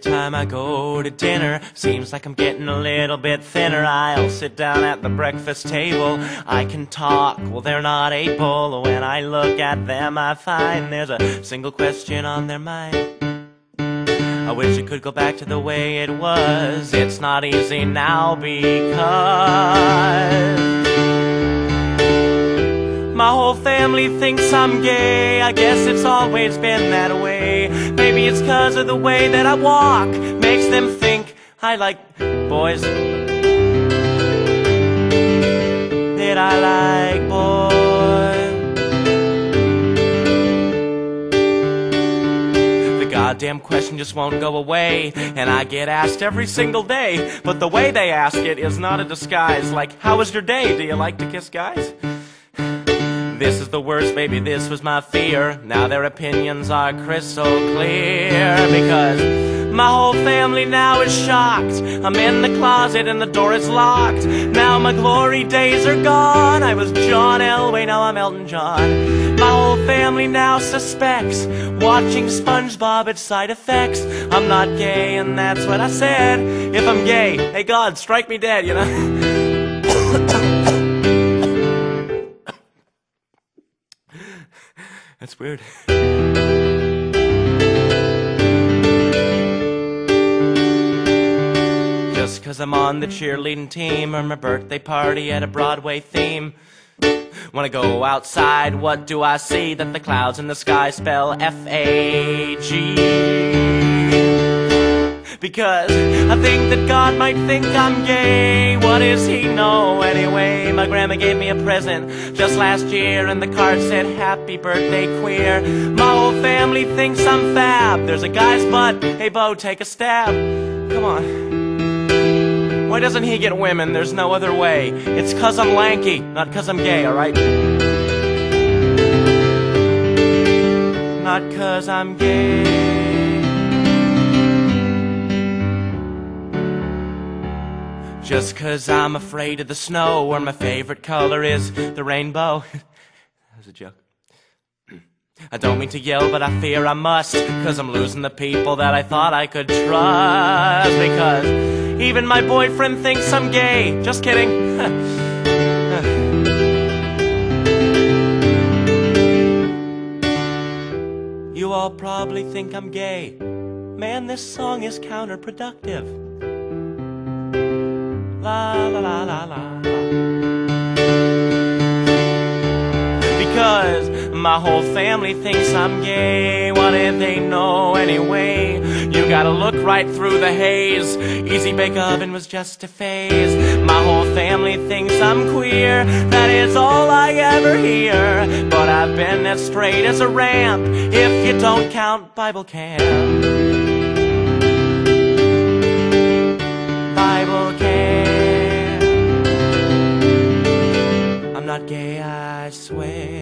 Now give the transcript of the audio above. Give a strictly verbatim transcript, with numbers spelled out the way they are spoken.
time I go to dinner, seems like I'm getting a little bit thinner. I'll sit down at the breakfast table, I can talk, well they're not able. When I look at them I find there's a single question on their mind. I wish it could go back to the way it was. It's not easy now because my whole family thinks I'm gay. I guess it's always been that way. Maybe it's 'cause of the way that I walk, makes them think I like boys. That I like boys. The goddamn question just won't go away, and I get asked every single day. But the way they ask it is not a disguise. Like, how was your day? Do you like to kiss guys? This is the worst, baby, this was my fear. Now their opinions are crystal clear, because my whole family now is shocked. I'm in the closet and the door is locked. Now my glory days are gone. I was John Elway, now I'm Elton John. My whole family now suspects watching SpongeBob had side effects. I'm not gay and that's what I said. If I'm gay, hey God, strike me dead, you know. That's weird. Just 'cause I'm on the cheerleading team, or my birthday party at a Broadway theme. When I go outside, what do I see? That the clouds in the sky spell F A G. Because I think that God might think I'm gay. What does he know anyway? My grandma gave me a present just last year, and the card said, happy birthday queer. My whole family thinks I'm fab. There's a guy's butt, hey Bo, take a stab. Come on. Why doesn't he get women? There's no other way. It's 'cause I'm lanky, not 'cause I'm gay, alright? Not 'cause I'm gay. Just 'cause I'm afraid of the snow, or my favorite color is the rainbow. That was a joke. I don't mean to yell, but I fear I must, 'cause I'm losing the people that I thought I could trust. Because even my boyfriend thinks I'm gay. Just kidding. You all probably think I'm gay. Man, this song is counterproductive. La la la la la la. Because my whole family thinks I'm gay. What did they know anyway? You gotta look right through the haze. Easy Bake Oven was just a phase. My whole family thinks I'm queer. That is all I ever hear. But I've been as straight as a ramp, if you don't count Bible camp. Bible camp. I'm not gay, I swear.